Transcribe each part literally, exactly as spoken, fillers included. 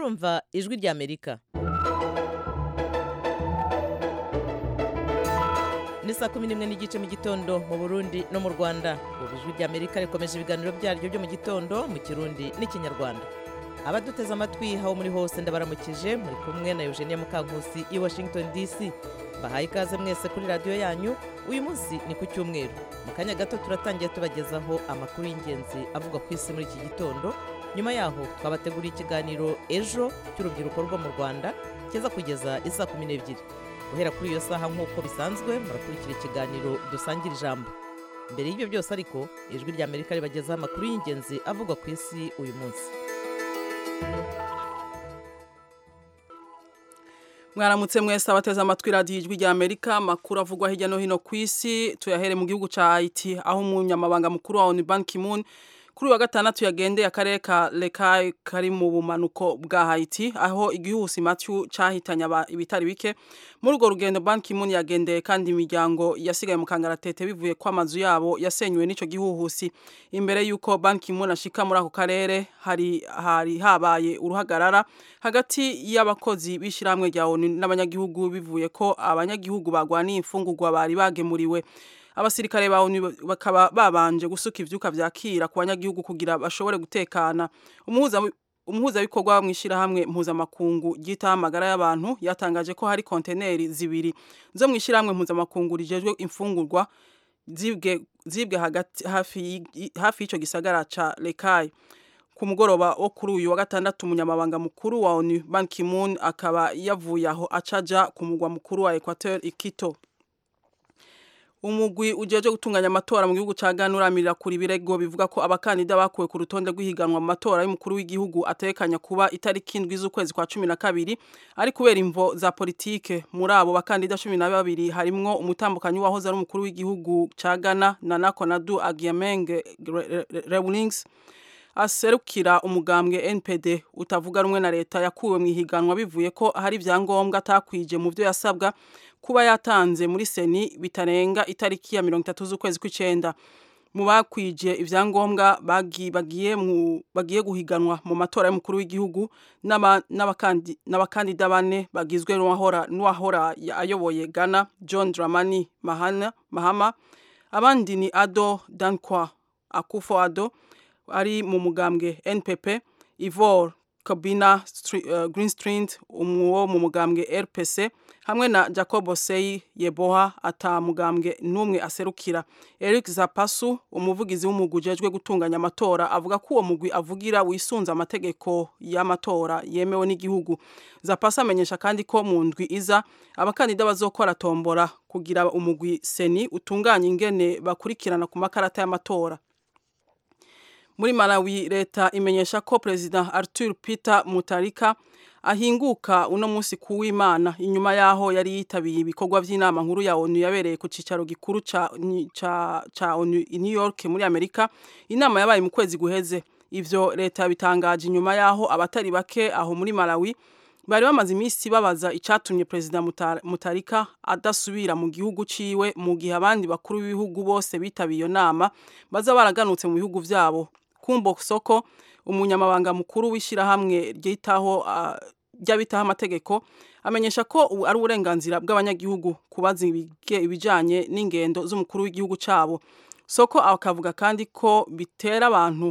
murumva ijwi ry'Amerika. Ni saa kumi n'imwe n'igice mu gitondo mu Burundi no mu Rwanda. Ubu ijwi ry'Amerika rikomeje ibiganiro byaryo byo mu gitondo mu Kirundi n'Ikinyarwanda. Abaduteze amatwi hawo muri hose ndabaramukije, muri kumwe na Eugenie Mukankusi i Washington D C. Bahaye ikaze mwese kuri radio yanyu. Uyu munsi ni ku cyumweru. Mu kanya gato turatangiye tubagezaho amakuru y'ingenzi avuga ku isi muri iki gitondo. Nyuma yaho twabateguriye ikiganiro ejo cy'urubyiruko rwo mu Rwanda kiza kugeza isa kumi n'ebyiri. Guhera kuri iyo saha nk'uko bisanzwe murakurikira ikiganiro dusangira ijambo. Mbere y'ibyo byose ariko ijwi ry'Amerika ribagezaho amakuru y'ingenzi avuga ku isi uyu munsi. Mwaramutse mwese abateze amatwi radio ijwi ry'Amerika, makuru avugwa hirya no hino ku isi. Tuyahere mu gihugu ca Haiti aho umunyamabanga mukuru wa ONU Ban Ki-moon kuri wa gatandatu yagendeye akarere ka Lekki kari mu bumanuko bwa Haiti aho igihuhusi Matthew cahitanya ibitari bike. Muri urwo rugendo Ban Ki-moon yagendeye kandi imiryango yasigaye mu kangaratete bivuye kwa amazu yabo yasenywe n'ico gihuhusi. Imbere yuko Ban Ki-moon ashika muri ako karere hari hari habaye uruhagarara hagati y'abakozi bishiramwe rya ONU n'abanyagihugu bivuye ko abanyagihugu bagwaniye imfungurwa bari bagemuriwe. Abasirikare ba ONU bakaba babanje gusuka ivyuka vyakira ku banyagihugu kugira bashobore gutekana. Umuhuza umuhuza bikorwa mwishira hamwe mpuza makungu gita amagara y'abantu yatangaje ko hari konteneri zibiri zo mwishira hamwe mpuza makungu rijejwe imfungurwa zibwe zibwe hagati hafi hafi ico gisagara ca Lekki. Ku mugoroba wo kuri uyu wa gatandatu umunyamabanga mukuru wa ONU Ban Ki-moon akaba yavuye aho acaja ku mugwa mukuru wa Equateur Quito. Umugwi ujeje gutunganya amatora mu gihugu ca Ghana uramirira kuri birego bivuga ko abakandida bakuwe ku rutonde rw'ihiganwa mu matora y'umukuru w'igihugu atekanya kuba itariki indwi z'ukwezi kwa cumi na kabiri ari kubera imvo za politike. Muri abo bakandida cumi na babiri harimwo umutambukanyi wahoze ari umukuru w'igihugu ca Ghana Nana Konadu Agyemeng Rawlings aserukira umugambwe N P D utavuga rumwe na leta yakuwe mu ihiganwa bivuye ko hari vyangombwa atakwije mu byo yasabwa kuba yatanze muri seni bitarenga itariki ya mirongo itatu z'ukwezi kw'icenda. Mu bakwije ivyangombwa bagi bagiye mu bagiye guhiganwa mu matora y'umukuru w'igihugu n'abakandi n'abakandida bane bagizwe n'uwahora n'uwahora ayoboye Ghana John Dramani Mahama Mahama, abandi ni Ado Dankwa Akufo-Addo ari mu mugambwe N P P, Ivor Kobina uh, Greenstreet umuwo mu mugambwe R P C hamwe na Jacob Osei Yeboah ata mugambwe numwe aserukira. Eric Zapasu umuvugizi w'umugwi ujejwe gutunganya amatora avuga ko uwo mugwi avugira wisunza amategeko y'amatora yemewe n'igihugu. Zapasu amenyesha kandi ko mu ndwi iza abakandida bazokora tombora kugira umugwi seni utunganya ingene bakurikirana ku makarata y'amatora. Muri Malawi leta imenyesha ko President Arthur Peter Mutharika ahinguka uno munsi kuw'Imana inyuma yaho yari yitabiye ibikorwa by'inama nkuru ya ONU yabereye ku cicaro gikuru ca ca, ca ONU i New York muri Amerika. Inama yabaye mu kwezi guheze. Ivyo leta bitangaje inyuma yaho abatari bake aho muri Malawi bari bamaze imisi babaza icatumye President Mutharika adasubira mu gihugu ciwe mu gihe abandi bakuru b'ibihugu bose bitabiye iyo nama baza baraganutse mu bihugu vyabo. Kumbo Soko umunyamabanga mukuru wishira hamwe ryitaho uh, ryabitaho amategeko amenyesha ko ari uburenganzira bw'abanyagihugu kubaza ibijanye n'ingendo z'umukuru w'igihugu cabo. Soko akavuga kandi ko bitera abantu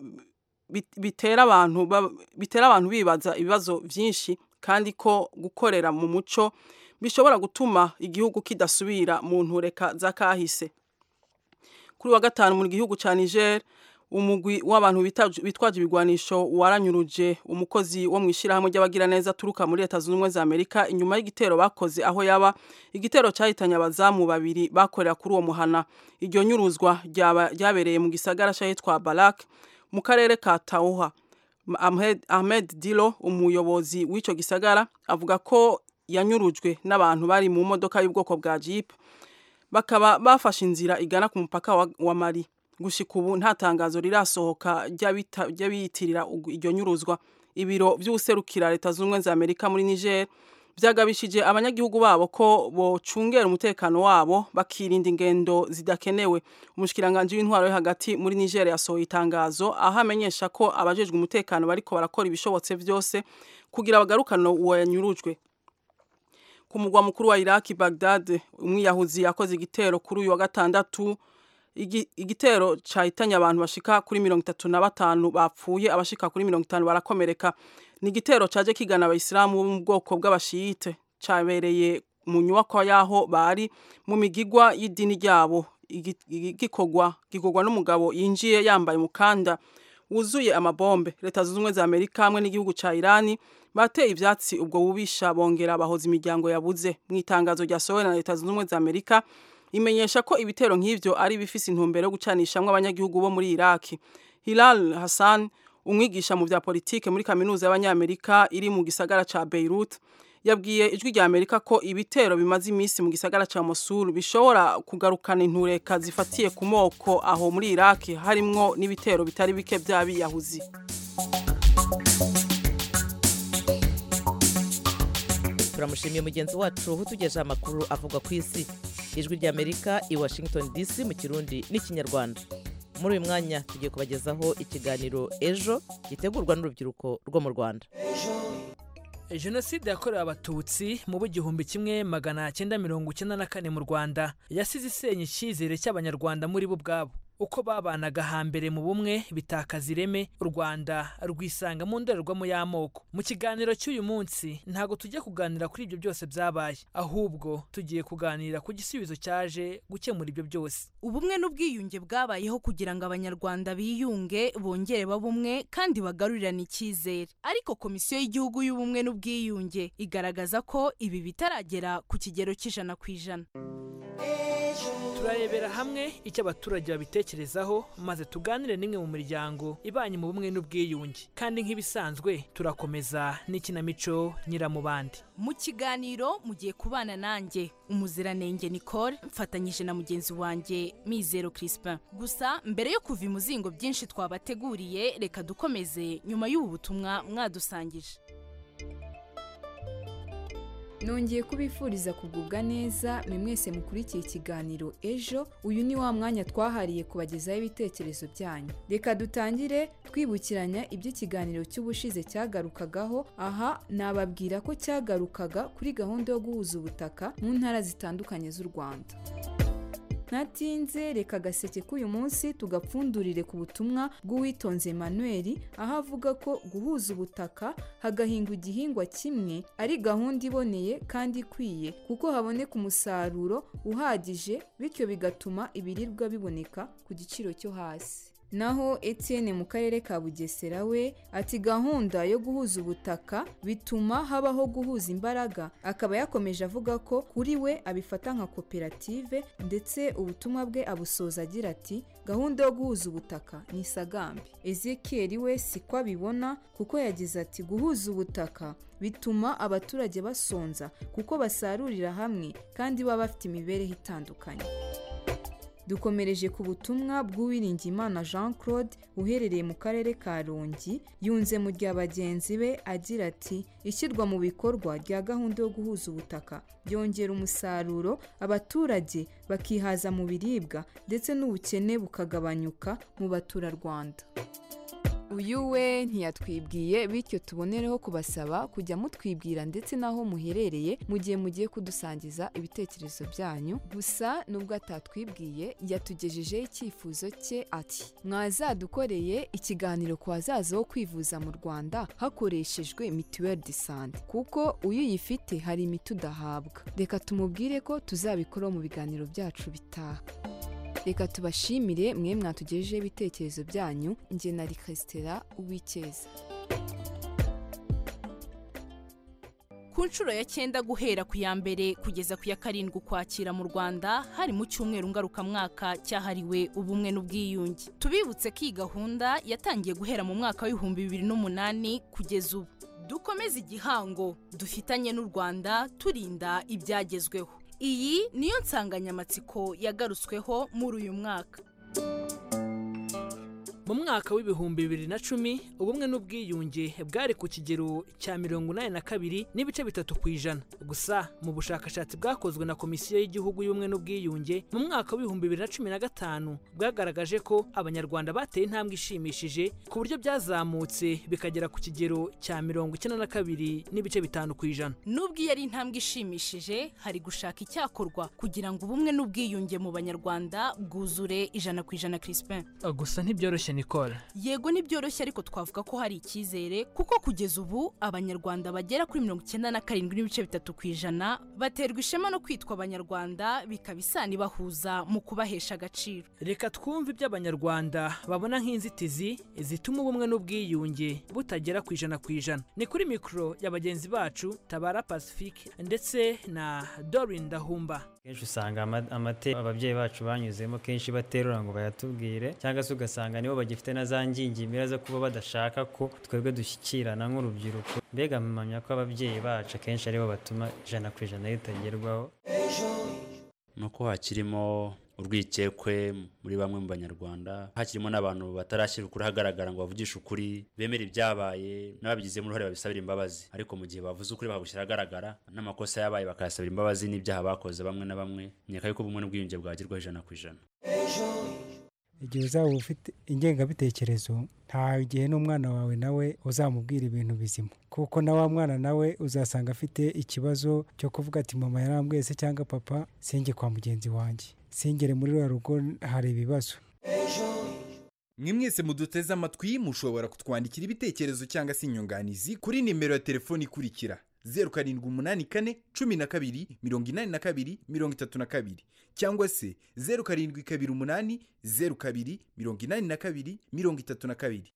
bitera abantu bitera abantu bibaza ibibazo vyinshi kandi ko gukorera mu muco bishobora gutuma igihugu kidasubira mu ntureka zakahise. Kuri wa gatanu mu gihugu ca Niger umugwi w'abantu bitwaje ibigwanisho waranyuruje umukozi wo mwishira hamwe ry'abagira neza turuka muri Leta Zunze Ubumwe za Amerika inyuma y'igitero bakoze aho yaba igitero cyahitanye abazamu babiri bakorera kuri uwo muhana. Iryo nyuruzwa ryabereye mu gisagara cyitwa Balak mu karere ka Tauha. Ahmed, Ahmed Dilo umuyobozi w'ico gisagara avuga ko yanyurujwe n'abantu bari mu modoka y'ubwoko bwa Jeep bakaba bafashe inzira igana ku mupaka wa, wa Mali. Gushika ubu nta tangazo rirasohoka ry'abiyitirira iryo nyuruzwa. Ibiro vy'userukira Leta Zunze Ubumwe za Amerika muri Niger vyagabishije abanyagihugu babo ko bocungera umutekano wabo bakirinda ingendo zidakenewe. Umushikiranganje w'intwaro yo hagati muri Niger yasohoye itangazo aho amenyesha ko abajejwe umutekano bariko barakora ibishobotse vyose kugira bagarukane uwo yanyurujwe. Ku mugwa mukuru wa Iraki Baghdad, umwiyahuzi yakoze igitero kuri uyu wa gatandatu. Igitero cahitanye abantu bashika kuri mirongo itatu na batanu bapfuye, abashika kuri mirongo itanu barakomereka. Ni igitero caje kigana abayisilamu bo mu bwoko bw'abashiyite, cabereye mu nyubako yaho bari mu migigwa y'idini ryabo. Igikogwa gikogwa n'umugabo yinjiye yambaye umukanda wuzuye amabombe. Leta zunze ubumwe za Amerika hamwe n'igihugu ca Irani bateye ivyatsi ubwo bubisha bongera bahoza imiryango yabuze. Mu itangazo ryasohowe na Leta zunze ubumwe za Amerika imenyesha ko ibitero nk'ivyo ari bifise intumbero yo gucanishamwe abanyagihugu bo muri Iraki. Hilal Hassan, umwigisha mu vya politike muri kaminuza y'Abanyamerika iri mu gisagara ca Beirut, yabwiye ijwi rya Amerika ko ibitero bimaze imisi mu gisagara ca Mosul bishobora kugarukana intureka zifatiye ku moko aho muri Iraki, harimwo n'ibitero bitari bike vy'abiyahuzi. Turamushimiye mugenzi wacu utugejeje amakuru avuga ku isi. Ijwi rya Amerika i Washington D C mu Kirundi n'Ikinyarwanda. Muri uyu mwanya tugiye kubagezaho ikiganiro Ejo gitegurwa n'urubyiruko rwo mu Rwanda. Jenoside yakorewe abatutsi mu bihumbi kimwe magana cyenda mirongo icyenda na kane mu Rwanda yasize isenya icyizere cy'abanyarwanda muri bo ubwabo. Uko babanaga hambere mu bumwe bitakaza ireme, u Rwanda rwisanga mu ndorerwamo y'amoko. Mu kiganiro cy'uyu munsi ntago tujye kuganira kuri ibyo byose byabaye, ahubwo tugiye kuganira ku gisubizo cyaje gukemura ibyo byose. Ubumwe n'ubwiyunge bwabayeho kugira ngo abanyarwanda biyunge, bongere babumwe kandi bagarurirane icyizere. Ariko Komisiyo y'Igihugu y'Ubumwe n'Ubwiyunge igaragaza ko ibi bitaragera ku kigero cy'ijana ku ijana. Turarebera hamwe icyo abaturage babitekerezaho maze tuganire n'imwe mu miryango ibanye mu bumwe n'ubwiyunge. Kandi nk'ibisanzwe turakomeza n'ikinamico Nyiramubandi. Mu kiganiro mugiye kubana nanjye Umuziranenge Nicole mfatanyije na mugenzi wanjye Mizero Crispin. Gusa mbere yo kuva imuzingo byinshi twabateguriye, reka dukomeze nyuma y'ubu butumwa mwadusangije. Nongeye kubifuriza kugubwa neza mwe mwese mukurikiye ikiganiro Ejo. Uyu ni wa mwanya twahariye kubagezaho ibitekerezo byanyu. Reka dutangire twibukiranya ibyo ikiganiro cy'ubushize cyagarukagaho. Aha nababwira ko cyagarukaga kuri gahunda yo guhuza ubutaka mu ntara zitandukanye z'u Rwanda. Natinze reka gaseke k'uyu munsi tugapfundurire ku butumwa bw'uwitonze Emmanuel, aho avuga ko guhuza ubutaka hagahingwa igihingwa kimwe ari gahunda iboneye kandi ikwiye kuko haboneka umusaruro uhagije, bityo bigatuma ibiribwa biboneka ku giciro cyo hasi. Naho Etienne mu karere ka Bugesera we ati gahunda yo guhuza ubutaka bituma habaho guhuza imbaraga. Akaba yakomeje avuga ko kuri we abifata nka koperative, ndetse ubutumwa bwe abusoza agira ati gahunda yo guhuza ubutaka ni isagambi. Ezekiel we siko abibona kuko yagize ati guhuza ubutaka bituma abaturage basonza kuko basarurira hamwe kandi baba bafite imibereho itandukanye. Dukomereje ku butumwa bw'Uwiringiyimana Jean Claude uherereye mu karere ka Rongi, yunze mu rya bagenzi be agira ati ishyirwa mu bikorwa rya gahunda yo guhuza ubutaka byongera umusaruro, abaturage bakihaza mu biribwa ndetse n'ubukene bukagabanyuka mu baturarwanda. Uyu we ntiyatwibwiye, bityo tubonereho kubasaba kujya mutwibwira ndetse naho muherereye mu gihe mugiye kudusangiza ibitekerezo byanyu. Gusa nubwo atatwibwiye yatugejejeho icyifuzo cye ati mwazadukoreye ikiganiro ku bazaza wo kwivuza mu Rwanda hakoreshejwe mituelle de santé kuko uyu yifite hari imiti udahabwa. Reka tumubwire ko tuzabikora mu biganiro byacu bitaha. Reka tubashimire mwe mwatugejeje ibitekerezo byanyu. Nge nari Christela Uwikeza. Ku nshuro ya cyenda guhera ku ya mbere kugeza ku ya karindwi Ukwakira mu Rwanda hari mu cyumweru ngarukamwaka cyahariwe ubumwe n'ubwiyunge. Tubibutse ko iyi gahunda yatangiye guhera mu mwaka w'ibihumbi bibiri n'umunani kugeza ubu. Dukomeze igihango dufitanye n'u Rwanda turinda ibyagezweho. Iyi niyo nsanganyamatsiko yagarutsweho muri uyu mwaka. mu mwaka w'ibihumbi bibiri na cumi ubumwe n'ubwiyunge bwari ku kigero cya mirongo inani na kabiri n'ibice bitatu ku ijana. Gusa mu bushakashatsi bwakozwe na komisiyo y'igihugu y'ubumwe n'ubwiyunge mu mwaka w'ibihumbi bibiri na cumi na gatanu bwagaragaje ko abanyarwanda bateye intambwe ishimishije ku buryo byazamutse bikagera ku kigero cya mirongo icyenda na kabiri n'ibice bitanu ku ijana. Nubwo iyo ari intambwe ishimishije, hari gushaka icyakorwa kugira ngo ubumwe n'ubwiyunge mu banyarwanda bwuzure ijana ku ijana. Crispin: gusa ntibyoroshye Nicole. Yego ntibyoroshye, ariko twavuga ko hari icyizere kuko kugeza ubu abanyarwanda bagera kuri mirongo icyenda na karindwi n'ibice bitatu ku ijana baterwa ishema no kwitwa abanyarwanda, bikaba isano ibahuza mu kubahesha agaciro. Reka twumve ibyo abanyarwanda babona nk'inzitizi zituma ubumwe n'ubwiyunge butagera ku ijana ku ijana. Ni kuri mikoro ya bagenzi bacu Tabara Pacifique ndetse na Dorine Dahumba. Kenshi usanga amate ababyeyi bacu banyuzemo kenshi baterura ngo bayatubwire, cyangwa se ugasanga nibo bagifite na za ngingimira zo kuba badashaka ko twebwe dushyikirana nk'urubyiruko. Mbega mpamya ko ababyeyi bacu kenshi aribo batuma ijana ku ijana ritagerwaho. Nuko hakirimo urwikekwe muri bamwe mu banyarwanda, hakirimo n'abantu batarashyira ukuri hagaragara ngo bavugishe ukuri, bemera ibyabaye n'ababigizemo uruhare babisabira imbabazi, ariko mu gihe bavuze ukuri bagushyira hagaragara n'amakosa yabaye bakayasabira imbabazi n'ibyaha bakoze bamwe na bamwe, nyeka yuko ubumwe n'ubwiyunge bwagerwaho ijana ku ijana. Igihe uzaba ufite ingengabitekerezo, nta gihe n'umwana wawe nawe uzamubwira ibintu bizima, kuko na wa mwana nawe uzasanga afite ikibazo cyo kuvuga ati mama yarambwiye se cyangwa papa singe kwa mugenzi wanjye, singere muri rwa rugo hari ibibazo. Mwe mwese muduteze amatwi mushobora kutwandikira ibitekerezo cyangwa se inyunganizi kuri nimero ya telefoni ikurikira: zeru karindwi umunani kane cumi na kabiri mirongo inani na kabiri mirongo itatu na kabiri, cyangwa se zeru karindwi kabiri umunani zeru kabiri mirongo inani na kabiri mirongo itatu na kabiri.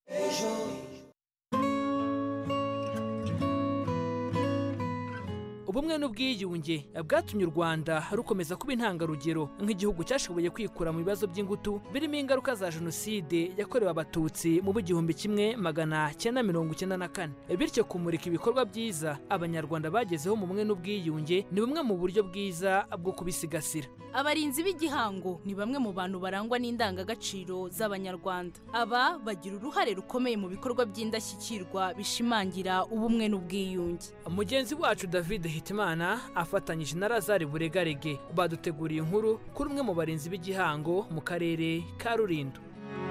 ubumwe n'ubwiyunge bwatumye u Rwanda rukomeza kuba intangarugero nk'igihugu cyashoboye kwikura mu bibazo by'ingutu birimo ingaruka za jenoside yakorewe abatutsi mu b'igihumbi kimwe magana cyenda mirongo icyenda na kane. Bityo kumurika ibikorwa byiza abanyarwanda bagezeho mu bumwe n'ubwiyunge ni bumwe mu buryo bwiza bwo kubisigasira. Abarinzi b'igihango ni bamwe mu bantu barangwa n'indangagaciro z'abanyarwanda. Aba bagira uruhare rukomeye mu bikorwa by'indashyikirwa bishimangira ubumwe n'ubwiyunge. Mugenzi wacu David Hitimana afatanyije na Lazare Buregarege baduteguriye inkuru kuri umwe mu barinzi b'igihango mu karere ka Rulindo.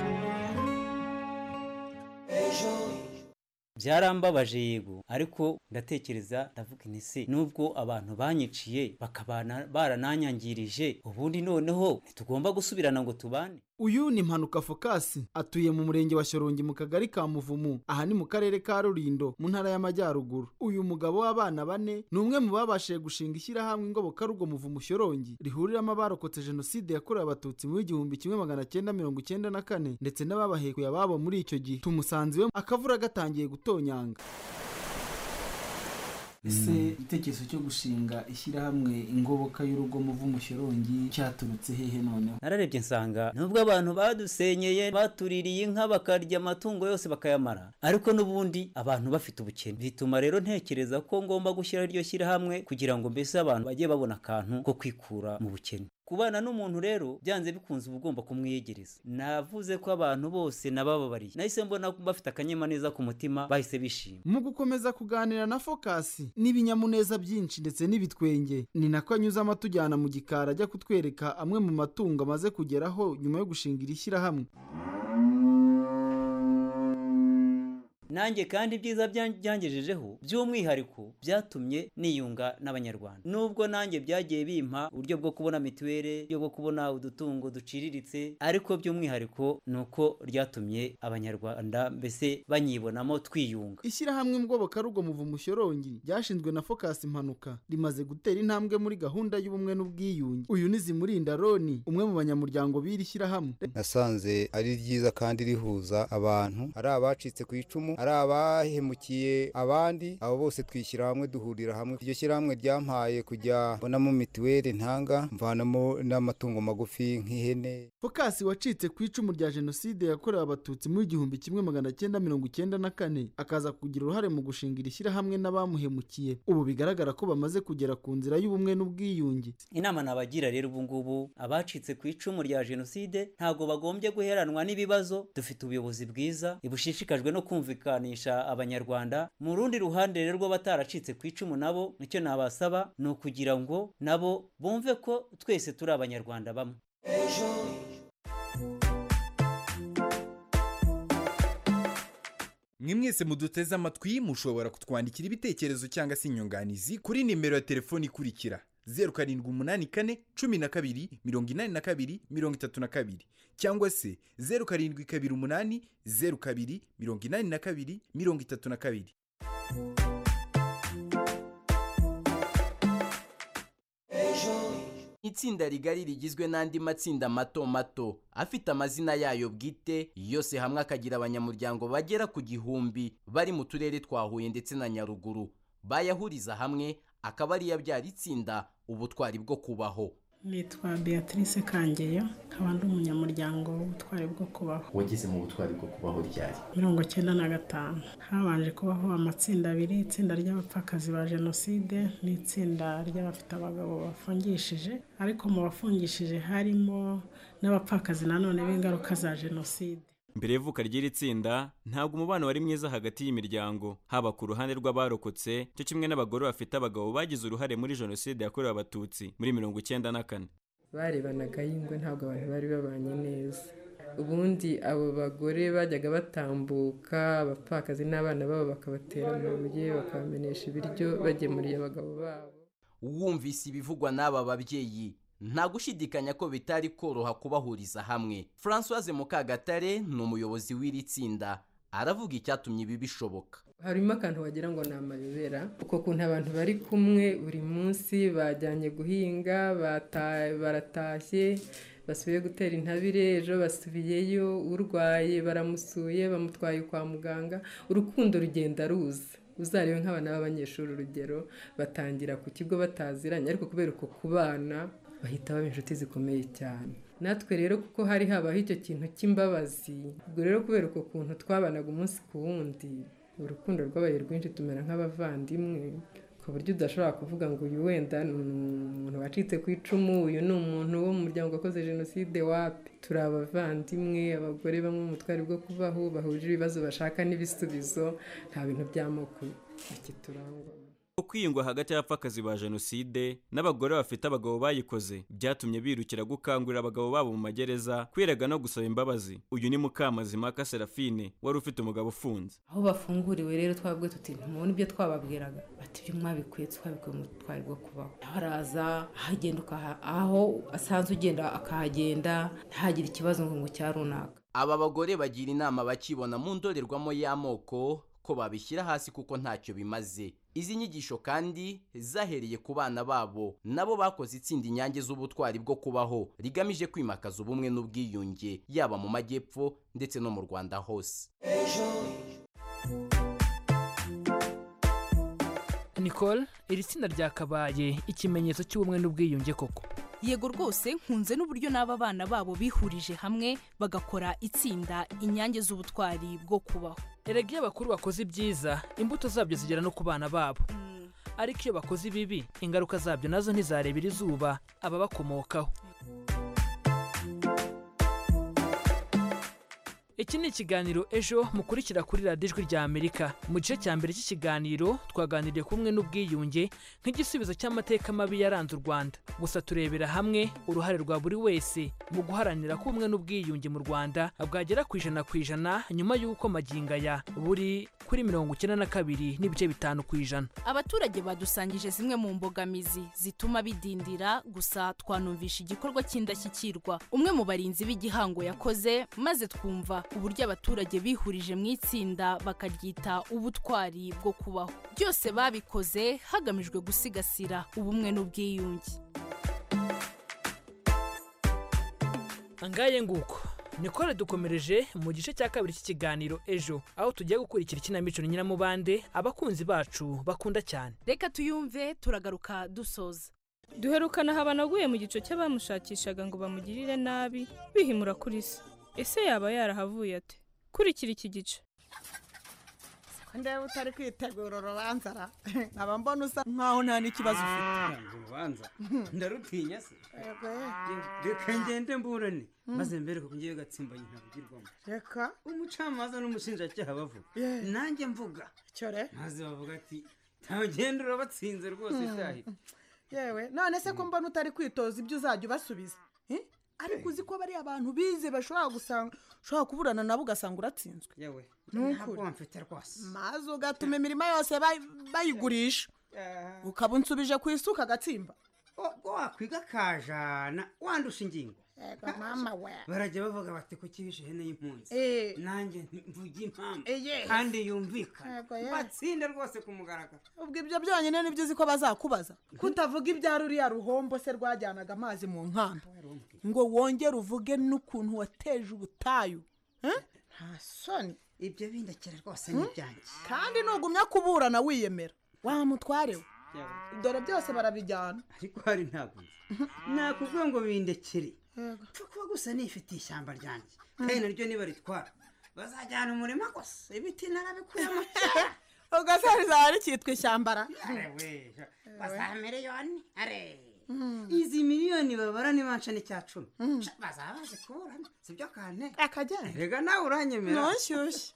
Byarambabaje yego, ariko ndatekereza ndavuga nti se nubwo abantu banyiciye bakabana barananyangirije, ubundi noneho ntitugomba gusubirana ngo tubane. Uyu ni Mpanuka Focus, atuye mu murenge wa Shyorongi mu kagari ka Muvumu, aha ni mu karere ka Rulindo mu ntara y'Amajyaruguru. Uyu mugabo w'abana bane ni umwe mu babashije gushinga ishyirahamwe Ingobokarugo Muvumu Shyorongi rihuriramo abarokotse jenoside yakorewe abatutsi mu igihumbi kimwe magana cyenda mirongo icyenda na kane ndetse n'ababahekuye ababo muri icyo gihe. Tumusanze iwe akavura gatangiye gutonyanga. Ese igitekerezo cyo gushinga ishyirahamwe Ingoboka y'urugo Muvumu Shyorongi cyaturutse hehe noneho? Nararebye nsanga nubwo abantu badusenyeye batuririye inka bakarya amatungo yose bakayamara, ariko n'ubundi abantu bafite ubukene. Bituma rero ntekereza ko ngomba gushyira iryo shyirahamwe kugira ngo mbese abantu bajye babona akantu ko kwikura mu bukene. Kubana n'umuntu rero byanze bikunze ubugomba kumwiyegereza. Navuze ko abantu bose nabababariye, nahise mbona bafite akanyamuneza ku mutima, bahise bishima. Mu gukomeza kuganira na Focus n'ibinyamuneza byinshi ndetse n'ibitwenge, ni nako anyuza amatujyana mu gikara ajya kutwereka amwe mu matungo amaze kugeraho nyuma yo gushingira ishyirahamwe. Nanjye kandi ibyiza byangejejeho by'umwihariko byatumye niyunga n'abanyarwanda. Nubwo nanjye byagiye bimpa uburyo bwo kubona mituwere, uburyo bwo kubona udutungo duciriritse, ariko by'umwihariko nuko ryatumye abanyarwanda mbese banyibonamo twiyunga. Ishyirahamwe Ingobokarugo Muvumu Shyorongi ryashinzwe na Focus Mpanuka rimaze gutera intambwe muri gahunda y'ubumwe n'ubwiyunge. Uyu ni Zimurinda Roni, umwe mu banyamuryango b'iri shyirahamwe. Nasanze ari ryiza kandi rihuza abantu, ari abacitse ku icumu, ari ari abahemukiye abandi, abo bose twishyira hamwe duhurira hamwe. Iryo shyirahamwe ryampaye kujya mbonamo mituweli ntanga, mvanamo n'amatungo magufi nk'ihene. Focus wacitse ku icumu rya jenoside yakorewe abatutsi mu igihumbi kimwe magana cyenda mirongo icyenda na kane akaza kugira uruhare mu gushingira ishyirahamwe n'abamuhemukiye. Ubu bigaragara ko bamaze kugera ku nzira y'ubumwe n'ubwiyunge. Inama nabagira rero ubu ngubu abacitse ku icumu rya jenoside ntago bagombye guheranwa n'ibibazo. Dufite ubuyobozi bwiza ibushishikajwe no kumvikanisha abanyarwanda. Mu rundi ruhande rero rwo bataracitse ku icumu nabo nicyo nabasaba ni ukugira ngo nabo bumve ko twese turi abanyarwanda bamwe. mwe mwese muduteze amatwi mushobora kutwandikira ibitekerezo cyangwa se inyunganizi kuri nimero ya telefoni ikurikira zeru karindwi umunani kane cumi na kabiri mirongo inani na kabiri mirongo itatu na kabiri cyangwa se zeru karindwi kabiri umunani zeru kabiri mirongo inani na kabiri mirongo itatu na kabiri. Itsinda rigari rigizwe n'andi matsinda mato mato afite amazina yayo bwite, yose hamwe akagira abanyamuryango bagera ku gihumbi bari mu turere twa Huye ndetse na Nyaruguru. Bayahuriza hamwe akaba ari yabyara itsinda ubutwari bwo kubaho. Nitwa Beatrice Kangeyo, nkaba ndi umunyamuryango w'ubutwari bwo kubaho. Wageze mu butwari bwo kubaho ryari? mirongo icyenda na gatanu. Habanje kubaho amatsinda abiri, itsinda ry'abapfakazi ba jenoside n'itsinda ry'abafite abagabo bafungishije, ariko mu bafungishije harimo n'abapfakazi nanone b'ingaruka za jenoside. Mbere y'uvuka ry'iri tsinda ntabwo umubano wari mwiza hagati y'imiryango, haba ku ruhande rw'abarokotse cyo kimwe n'abagore bafite abagabo bagize uruhare muri jenoside yakorewe abatutsi muri mirongo icyenda na kane. Barebanaga y'ingwe, ntabwo abantu bari babanye neza. Ubundi abo bagore bajyaga batambuka, abapfakazi n'abana babo bakabatera amabuye, bakabamenesha ibiryo bagemuriye abagabo babo. Wumvise ibivugwa n'aba babyeyi nta gushidikanya ko bitari koroha kubahuriza hamwe. Françoise Mukagatare ni umuyobozi w'iri tsinda, aravuga icyatumye ibi bishoboka. Harimo akantu wagira ngo ni amayobera, uko kuntu abantu bari kumwe buri munsi, bajyanye guhinga, baratashye, basubiye gutera intabire, ejo basubiyeyo, urwaye baramusuye bamutwaye kwa muganga, urukundo rugenda ruza. Uzarebe nk'abana b'abanyeshuri urugero batangira ku kigo bataziranye, ariko kubera uko kubana bahita baba inshuti zikomeye cyane. Natwe rero kuko hari habaho icyo kintu cy'imbabazi, ubwo rero kubera uko kuntu twabanaga umunsi ku wundi, urukundo rwabaye rwinshi, tumera nk'abavandimwe, ku buryo udashobora kuvuga ngo uyu wenda ni umuntu wacitse ku icumu, uyu ni umuntu wo mu muryango wakoze jenoside. Wapi, turi abavandimwe. Abagore bamwe mu butwari bwo kubaho bahuje ibibazo bashaka n'ibisubizo, nta bintu by'amoko iki turangwa. Kwiyungwa hagati y'abapfakazi ba jenoside n'abagore bafite abagabo bayikoze byatumye birukira gukangurira abagabo babo mu magereza kwirega no gusaba imbabazi. Uyu ni Mukamazimaka Serafine wari ufite umugabo ufunze. Aho bafunguriwe rero twabwiye tuti ntimubona ibyo twababwiraga, bati ibyo mwabikuye twabikuye mu butwari bwo kubaho. Haraza ahagenda, aho asanzwe ugenda akahagenda, ntihagire ikibazo ngo ngo cya runaka. Aba bagore bagira inama bakibona mu ndorerwamo y'amoko ko babishyira hasi kuko ntacyo bimaze. Izi nyigisho kandi zahereye ku bana babo, nabo bakoze itsinda Inyange z'ubutwari bwo kubaho rigamije kwimakaza ubumwe n'ubwiyunge yaba mu majyepfo ndetse no mu Rwanda hose. Nicole, iri tsinda ryakabaye ikimenyetso cy'ubumwe n'ubwiyunge koko. Yego rwose, nkunze n'uburyo n'aba bana babo bihurije hamwe bagakora itsinda Inyange z'ubutwari bwo kubaho. Erega iyo abakuru bakoze ibyiza, imbuto zabyo zigera no ku bana babo. Mm. Ariko iyo bakoze ibibi, ingaruka zabyo nazo ntizarebera izuba ababakomokaho. Iki ni ikiganiro Ejo mukurikira kuri radiyo Ijwi rya Amerika. Mu gice cya mbere cy'ikiganiro twaganiriye ku bumwe n'ubwiyunge nk'igisubizo cy'amateka mabi yaranze u Rwanda. Gusa turebera hamwe uruhare rwa buri wese mu guharanira ko ubumwe n'ubwiyunge mu Rwanda bwagera ku ijana ku ijana nyuma y'uko magingaya buri kuri mirongo icyenda na kabiri n'ibice bitanu ku ijana. Abaturage badusangije zimwe mu mbogamizi zituma bidindira, gusa twanumvisha igikorwa cy'indashyikirwa umwe mu barinzi b'igihango yakoze, maze twumva uburyo abaturage bihurije mu itsinda bakaryita ubutwari bwo kubaho. Byose babikoze hagamijwe gusigasira ubumwe n'ubwiyunge. Angaye nguko Nicole dukomereje mu gice cya kabiri cy'ikiganiro ejo aho tugiye gukurikira ikinamico Nyiramubande abakunzi bacu bakunda cyane. Reka tuyumve turagaruka dusoza. Duherukana habanaguye mu gico cy'abamushakishaga ngo bamugirire nabi bihimura kuri se. Ese yaba yarahavuye ate? Kurikira iki gice. Ndeba utari kwitegura urubanza ra nkaba mbona usa nkaho nta n'ikibazo ufite. Urubanza ndarutinya se. Reka ngende mburane maze mbere ko ngiye gatsimbanye ntabugirwamo. Reka umucamanza n'umushinjacyaha bavuga nanjye mvuga cyore maze bavuga ati ntagenda urabatsinze rwose cyahi. Yewe none se ko mbona utari kwitoza ibyo uzajya ubasubiza ariko uzi ko bari abantu bize bashobora gusanga ushobora kuburana nabo ugasanga uratsinzwe. Yewe ntabwo mfite rwose maze ugatuma imirima yose bayigurisha ukaba unsubije ku isuka agatsimba. ubwo wakwiga kajana wandusha ingingo. Ego mama we barajya bavuga bati ko kibishe hene y'impunzi nanjye mvuga impamvu kandi yumvikana batsinde rwose ku mugaragaro. ubwo ibyo byonyine nibyo uzi ko bazakubaza kutavuga ibya ruriya ruhombo se rwajyanaga amazi mu nkamba ngo wongere uvuge n'ukuntu wateje ubutayu. Nta soni ibyo bindekera rwose n'ibyanjye kandi nugumya kuburana wiyemera wa mutware we dore byose barabijyana. ariko hari ntabwo nakubwiye ngo bindekere kuko gusa nifitiye ishyamba ryanjye kandi naryo niba ritwara bazajyana umurima gusa ibiti narabikuyemo ugasariza hari cyitwa ishyambara. we bazaha miliyoni are izi miliyoni babara nibanca n'icya cumi bazaba bazi kuburana sibyo kane akajyana rega nawe uranyemera nonshyushye.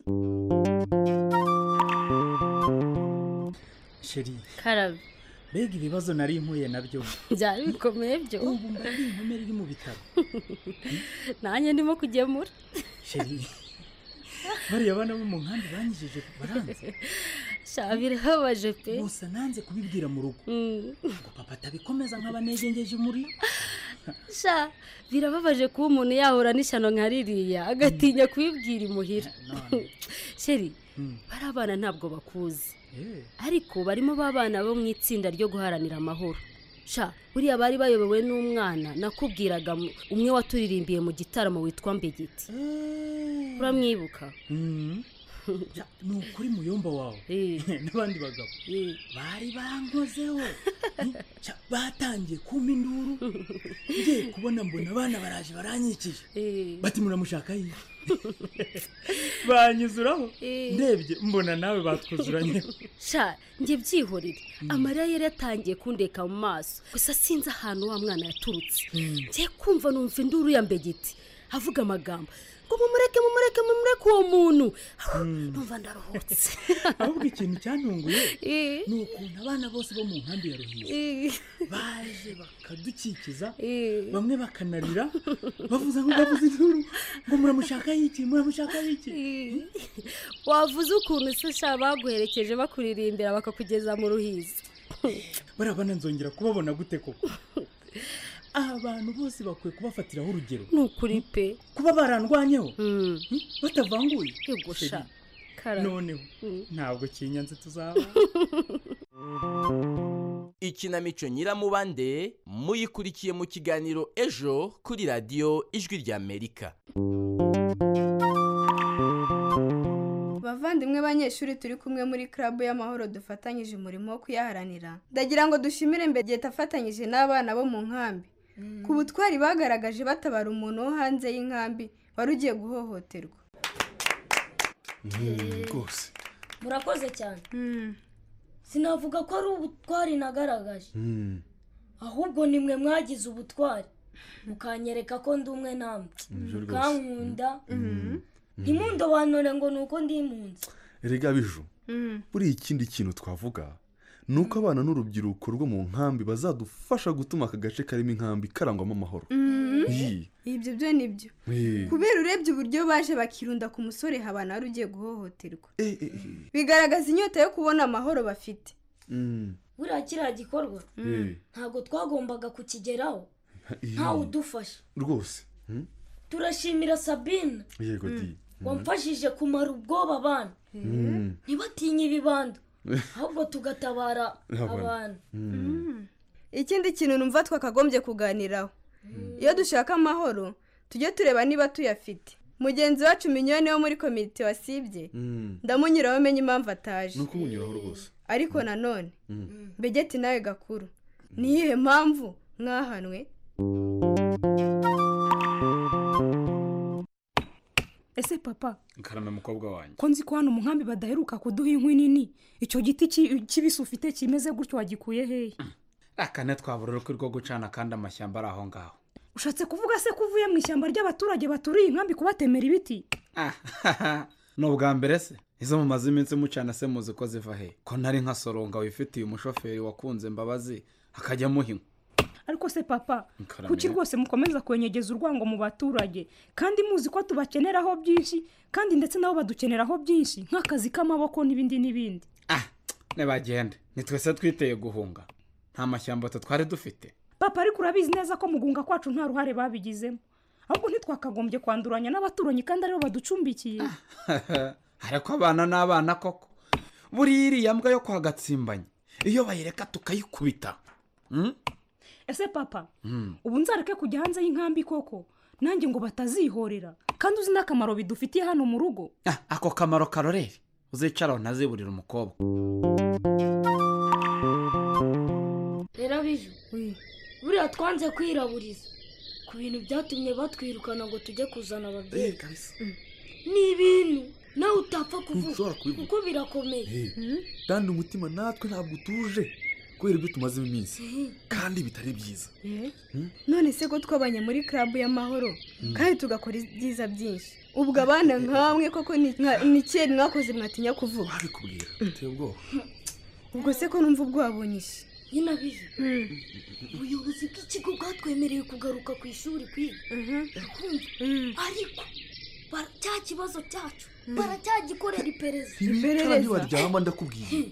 Sheri Karabe mbega ibibazo nari impuye nabyo byari bikomeye byo ubu mbari inkomere iri mu bitaro nanjye ndimo kugemura. Sheri bariya bana bo mu nkambi banyijije baranze shabire habaje pe gusa nanze kubibwira mu rugo ngo papa atabikomeza nk'abanegengeje muri sha birababaje kuba umuntu yahura n'ishyano nka ririya agatinya kubibwira imuhira. Sheri bari abana ntabwo bakuzi ariko barimo babana bo mu itsinda ryo guharanira amahoro. Sha buriya bari bayobowe n'umwana nakubwiraga umwe waturirimbiye mu gitaramo witwa Mbegeti. Uramwibuka? ni ukuri muyomba wawe n'abandi bagabo bari bankozeho batangiye kuma induru ngiye kubona mbona abana baraje baranyikije bati muramushaka yiwe banyuzuraho ndebye mbona nawe batwuzuranye. Sha njye byihorere amarira yari yatangiye kundeka mu maso gusa sinzi ahantu wa mwana yaturutse ngiye kumva numva induru ya Mbegeti avuga amagambo ngo mumureke mumureke mumureke uwo muntu numva ndaruhutse. ahubwo ikintu cyantunguye ni ukuntu abana bose bo mu nkambi ya Ruhiza baje bakadukikiza bamwe bakanarira bavuza ngo bavuze induru ngo muramushaka yiki muramushaka yiki. wavuze ukuntu se sha baguherekeje bakuririmbira bakakugeza mu Ruhiza. barabana nzongera kubabona gute koko abantu bose bakwiye kubafatiraho urugero. Nukuri pe kuba barandwanyeho batavanguye yego sha noneho ntabwo kinyanze tuzaba. Ikinamico Nyiramubande muyikurikiye mu kiganiro ejo kuri radiyo Ijwi rya Amerika. Bavandimwe banyeshuri turi kumwe muri club y'amahoro dufatanyije umurimo wo kuyaharanira ndagira ngo dushimire Mbegeti afatanyije n'abana bo mu nkambi ku butwari bagaragaje batabara umuntu wo hanze y'inkambi wari ugiye guhohoterwa. rwose murakoze cyane sinavuga ko ari ubutwari nagaragaje ahubwo nimwe mwagize ubutwari mukanyereka ko ndi umwe namwe mukankunda ntimundobanure ngo nuko ndi impunzi. erega biju buri ikindi kintu twavuga nuko abana n'urubyiruko rwo mu nkambi bazadufasha gutuma aka gace karimo inkambi karangwamo amahoro. ibyo byo nibyo kubera urebye uburyo baje bakirunda ku musore habana wari ugiye guhohoterwa bigaragaza inyota yo kubona amahoro bafite. buriya kiriya gikorwa ntabwo twagombaga kukigeraho ntawe udufasha rwose. turashimira Sabine yego di wamfashije kumara ubwoba abana ntibatinye ibibando ahubwo tugatabara abantu. ikindi kintu numva twakagombye kuganiraho iyo dushaka amahoro tujye tureba niba tuyafite mugenzi wacu minyoni wo muri komite wasibye ndamunyuraho menye impamvu ataje nuko umunyuraho rwose ariko nanone Begeti nawe Gakuru niyihe mpamvu mwahanwe? Ese papa karame mukobwa wanjye ko nzi ko hano mu nkambi badaheruka kuduha inkwi nini icyo giti kibisi ufite kimeze gutyo wagikuye hehe? akane twabura uruko rwo gucana kandi amashyamba ari aho ngaho. Ushatse kuvuga se kuvuye mu ishyamba ry'abaturage baturiye inkambi kubatemera ibiti? No bwa mbere se izo mu mazi iminsi mucana se muzi ko ziva he ko nari nka Soronga wifitiye umushoferi wakunze Mbabazi akajya muhinywa. Ariko se papa kuki rwose mukomeza kwenyegeza urwango mu baturage kandi muzi ko tubakeneraho byinshi kandi ndetse nabo badukeneraho byinshi nk'akazi k'amaboko n'ibindi n'ibindi? Ah ne bagende nitwese twiteye guhunga nta mashyamba twari dufite. Papa ariko urabizi neza ko mugunga kwacu nta ruhare babigizemo ahubwo ntitwakagombye kwanduranya n'abaturanyi kandi aribo baducumbikiye. Ariko abana n'abana koko buri iriya mbwa yo kwa Gatsimbanye iyo bayireka tukayikubita. Hmm? Ese papa ubu nzareke kujya hanze y'inkambi koko nanjye ngo batazihorera kandi uzi n'akamaro bidufitiye hano mu rugo? Ah ako kamaro karorere uzicara unaziburira umukobwa. Rero biju buriya twanze kwiraburiza ku bintu byatumye batwirukana ngo tujye kuzana ababyeyi. Ni ibintu nawe utapfa kuvuga kuko birakomeye kandi umutima natwe ntabwo utuje kubera ibyo tumazemo iminsi kandi bitari byiza. None se ko twabanye muri club y'amahoro kandi tugakora ibyiza byinshi ubwo abana nkamwe koko ni cyeri mwakoze mwatinya kuvuga? Babikubwira uteye ubwoba. Ubwo se ko numva ubwabonyishe nyina bije ubuyobozi bw'ikigo bwatwemereye kugaruka ku ishuri kwiga ariko cya kibazo cyacu baracyagikorera iperereza. Iperereza ntibaryama ndakubwiye.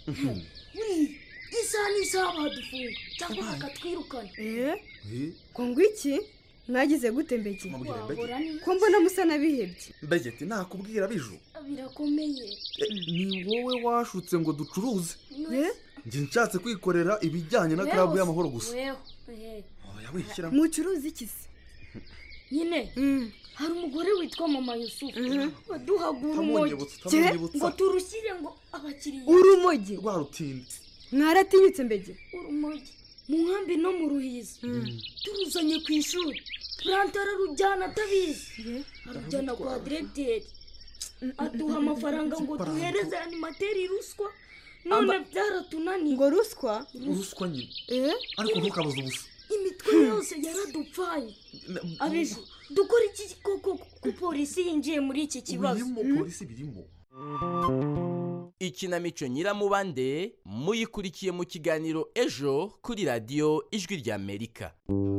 Isaha n'isaha badufunga cyangwa bakatwirukana. Eh ko ngwiki mwagize gute Mbege? Ko mbona musa nabihebye. Begeti nakubwira biju birakomeye. Ni wowe washutse ngo ducuruze. Nje nshatse kwikorera ibijyanye na club y'amahoro gusa. Oya wishyira mucuruzi iki se? Nyine hari umugore witwa Mama Yusufu waduhagura umogi ngo turushyire ngo abakiriya. Urumogi rwarutinde mwaratinyutse Mbege? Urumogi mu nkambi no mu Ruhiza turuzanye ku ishuri turantara rujyana atabizi arujyana kwa directeur aduha amafaranga ngo tuhereze animateri ruswa none byaratunaniye. Ngo ruswa? Ruswa nyine eh ariko ntukabaza ubusa imitwe yose yaradupfaye. Abizi dukora iki koko ku polisi yinjiye muri iki kibazo? Birimo polisi birimo. Ikinamico Nyiramubande muyikurikiye mu kiganiro ejo kuri radio Ijwi rya Amerika.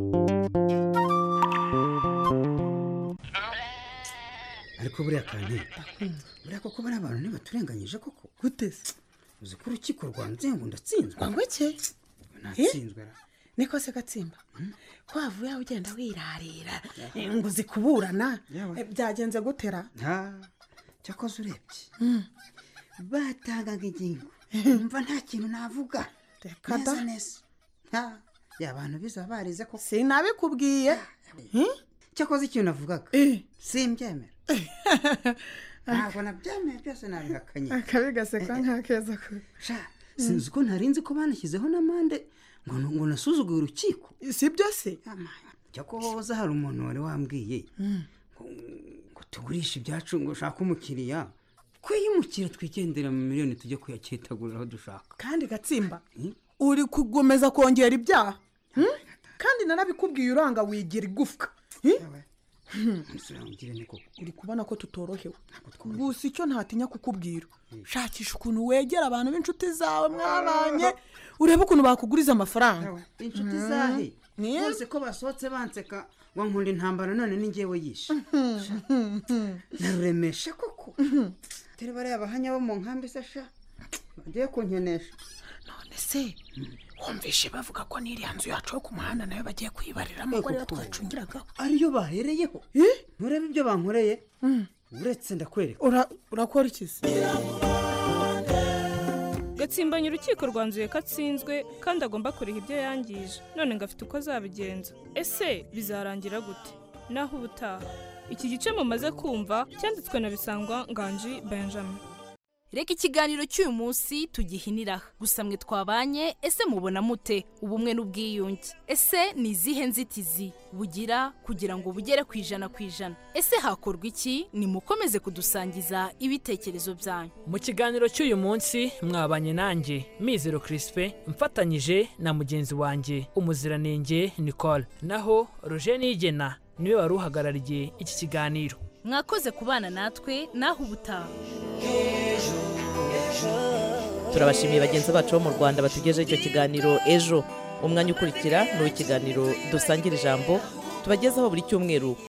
Ariko buriya kandi buriya koko bari abantu ntibaturenganyije koko gute se? Uzi ko urukiko rwanze ngo ndatsinzwe? Ngo iki? Natsinzwe. Niko se Gatsimba kwavuye aho ugenda wirarira ngo uzi kuburana byagenze gutera? Ha cyakoze urebye batangaga ingingo mva nta kintu navuga neza neza. Ha ya abantu biza barize ko sinabikubwiye. Cyakoze ikintu navugaga simbyemera. Ntabwo nabyemeye byose nabihakanye. Akabigaseka nk'akeza ko sha sinzi ko ntarinzi ko banashyizeho n'amande ngo ngo nasuzuguye urukiko. Si byo se? Cyakoze hari umuntu wari wambwiye ngo tugurishe ibyacu ngo ushaka umukiriya kwiyimukira twigendera mu miliyoni tujye kuyakitagurira aho dushaka. Kandi Gatsimba uri kugomeza kongera ibyaha kandi narabikubwiye uranga wigira igufwa. Uri kubona ko tutorohewe gusa icyo ntatinya kukubwira shakisha ukuntu wegera abantu b'inshuti zawe mwabanye urebe ukuntu bakuguriza amafaranga. Inshuti zahe bose ko basohotse banseka ngo nkunda intambara none ni ngewe yishe naruremesha koko turi bari abahanya bo mu nkambi se sha bagiye kunkenesha. None se wumvishe bavuga ko n'iriya nzu yacu yo ku muhanda nayo bagiye kwibariramo ko ariyo twacungiraga ariyo bahereyeho? Nturebe ibyo bankoreye uretse ndakwereka. Urakora iki se? Gatsimbanye urukiko rwanzuye ko atsinzwe kandi agomba kuriha ibyo yangije none ngafite uko azabigenza. Ese bizarangira gute? naho ubutaha. Iki gice mumaze kumva cyanditswe na Bisangwa Nganji Benjamin. Reka ikiganiro cy'uyu munsi tugihiniraho. Gusa mwe twabanye, ese mubona mute ubumwe n'ubwiyunge? Ese ni izihe nzitizi bugira kugira ngo bugere ku ijana ku ijana? Ese hakorwa iki? Nimukomeze kudusangiza ibitekerezo byanyu. Mu kiganiro cy'uyu munsi mwabanye nanjye Mizero Crispin mfatanyije na mugenzi wanjye Umuziranenge Nicole. Naho Roger Nigena niwe wari uhagarariye iki kiganiro. Mwakoze kubana natwe naho ubutaha. Turabashimiye bagenzi bacu bo mu Rwanda batugejeje icyo kiganiro ejo. Umwanya ukurikira ni ikiganiro dusangira ijambo tubagezaho buri cyumweru